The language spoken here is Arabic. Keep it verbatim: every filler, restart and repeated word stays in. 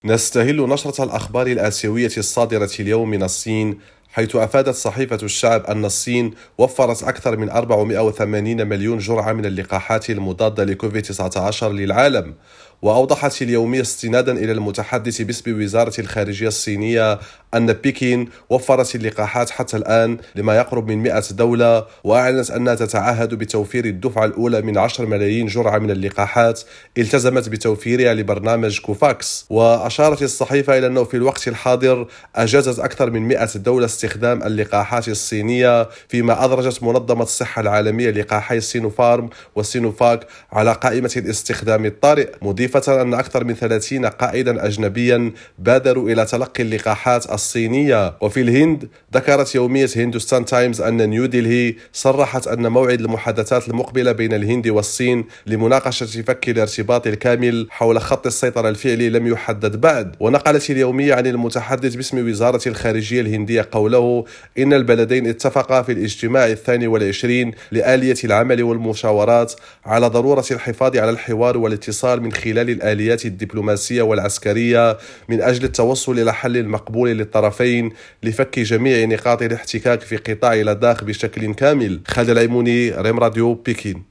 نستهل نشرة الأخبار الآسيوية الصادرة اليوم من الصين، حيث أفادت صحيفة الشعب أن الصين وفرت أكثر من أربعمائة وثمانين مليون جرعة من اللقاحات المضادة لكوفيد تسعة عشر للعالم. وأوضحت اليومية استنادا إلى المتحدث باسم وزارة الخارجية الصينية أن بكين وفرت اللقاحات حتى الآن لما يقرب من مئة دولة، وأعلنت أنها تتعهد بتوفير الدفعة الأولى من عشرة ملايين جرعة من اللقاحات التزمت بتوفيرها لبرنامج كوفاكس. وأشارت الصحيفة إلى أنه في الوقت الحاضر أجازت أكثر من مئة دولة استخدام اللقاحات الصينية، فيما أدرجت منظمة الصحة العالمية لقاحي سينوفارم وسينوفاك على قائمة الاستخدام الطارئ، مضيفة أن أكثر من ثلاثين قائدا أجنبيا بادروا إلى تلقي اللقاحات الصينية. وفي الهند ذكرت يومية هندوستان تايمز أن نيودلهي صرحت أن موعد المحادثات المقبلة بين الهند والصين لمناقشة فك الارتباط الكامل حول خط السيطرة الفعلي لم يحدد بعد. ونقلت اليومية عن المتحدث باسم وزارة الخارجية الهندية قوله إن البلدين اتفقا في الاجتماع الثاني والعشرين لآلية العمل والمشاورات على ضرورة الحفاظ على الحوار والاتصال من خلال الآليات الدبلوماسية والعسكرية من أجل التوصل إلى حل مقبول للطرفين لفك جميع نقاط الاحتكاك في قطاع لداخ بشكل كامل. خالد العيموني، ريم راديو، بكين.